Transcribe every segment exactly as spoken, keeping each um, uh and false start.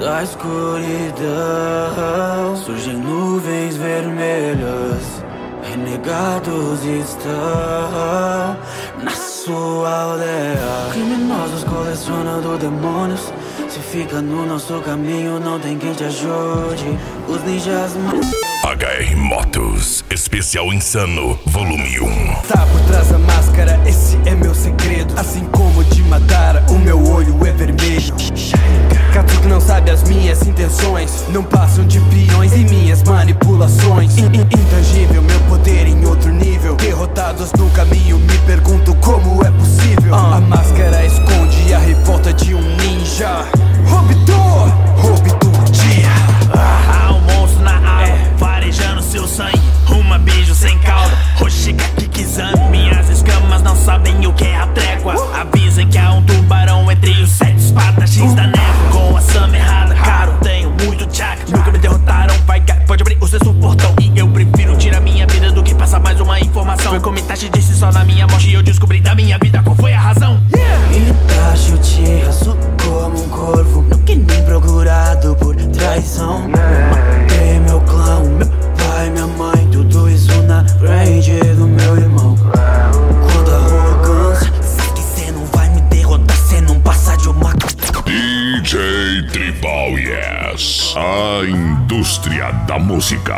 Da escuridão surgem nuvens vermelhas, renegados estão na sua aldeia. Criminosos colecionando demônios, se fica no nosso caminho não tem quem te ajude. Os ninjas mais... H R Motos, especial insano, volume um. Tá por trás da máscara, esse é meu segredo. Assim como de Madara, o meu olho é vermelho. Cato que não sabe as minhas intenções, não passam de peões e minhas manipulações. In -in Intangível, meu poder em outro nível. Derrotados no caminho, me pergunto como é possível. uh. A máscara esconde a revolta de um ninja. Obtor, Obtor dia. Ah, um monstro na água, é. Farejando seu sangue, uma beijo sem cauda. Roxica Kikizami, minhas escamas não sabem o que é a trégua. Avisem que há um tubarão entre os sete espadachins da névoa. Com a Sama errada, caro, tenho muito chakra. Nunca me derrotaram, vai, pode abrir o sexto portão. E eu prefiro tirar minha vida do que passar mais uma informação. Foi como Itachi disse, só na minha morte eu descobri da minha vida qual foi a razão. Itachi, eu te arrasou como um corvo, nunca nem procurado por traição. Matei meu clã, meu pai, minha mãe, tudo isso na frente do meu irmão. Quando a arrogância, sabe que cê não vai me derrotar, cê não passa de uma... D J Tribal, yes, a indústria da música.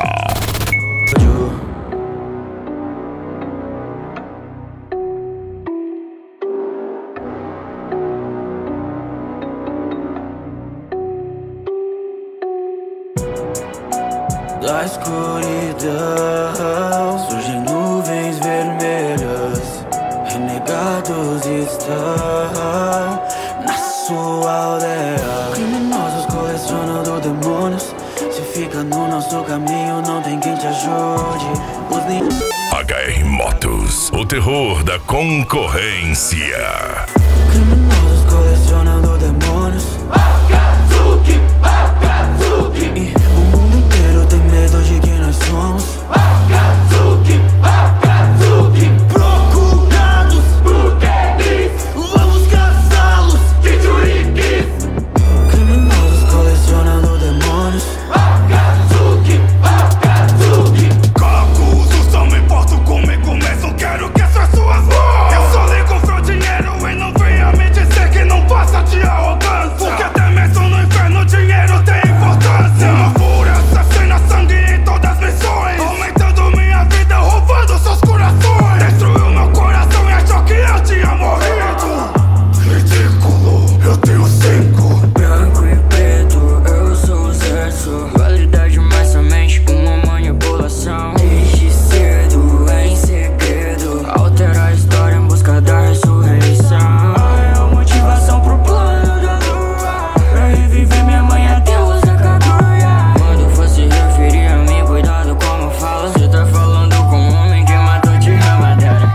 Da escuridão surgem nuvens vermelhas, renegados estão na sua aldeia. Criminosos colecionando demônios, se fica no nosso caminho não tem quem te ajude. Os ninjas... H R Motos, o terror da concorrência. Criminosos colecionando demônios, Akatsuki, Akatsuki. E o mundo inteiro tem medo de quem nós somos. Akatsuki, Akatsuki. Procurados por Kenis, vamos caçá-los, Kichurikis. Criminosos colecionando demônios, Akatsuki, Akatsuki. Kakuzu, só me importo como começam, quero que essas suas mãos. Eu só ligo pro dinheiro e não venha me dizer que não passa de arrogância. Porque até mesmo no inferno o dinheiro tem importância. Uma fúria assassina, sangue em todas as missões, aumentando minha vida, roubando seus corações. Destruiu meu coração e achou que eu tinha morrido. Ridículo, eu tenho cinco. Branco e preto, eu sou o certo. Qualidade, mas somente uma manipulação. Desde cedo, em segredo, altera a história em busca da ressurreição. É a motivação pro plano da lua, pra reviver minha mãe até os Akaduya. Quando for se referir a mim, cuidado como fala. Cê tá falando com um homem que matou de Ramadera.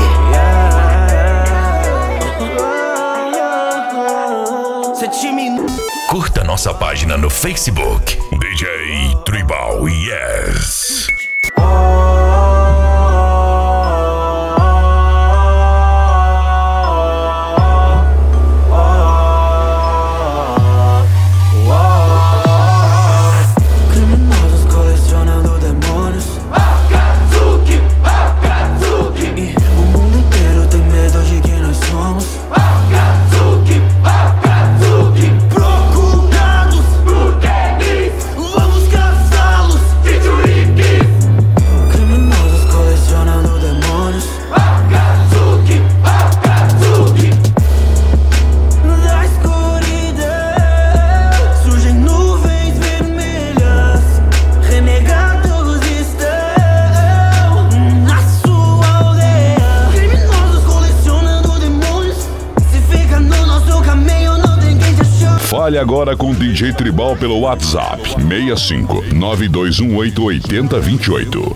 Cê time... Curta nossa página no Facebook, D J Tribal, yes. Criminosos colecionando demônios, Akatsuki, Akatsuki. E o mundo inteiro tem medo de quem nós somos. Akatsuki, Akatsuki. Procurados por Kenis, vamos caçá-los, Kichurikis. Criminosos colecionando demônios, Akatsuki, Akatsuki. Da escuridão surgem nuvens vermelhas, renegados estão na sua aldeia. Criminosos colecionando demônios, se fica no nosso caminho não tem quem te achou. Fale agora com o D J Tribal pelo WhatsApp seis cinco nove dois um oito oito zero dois oito.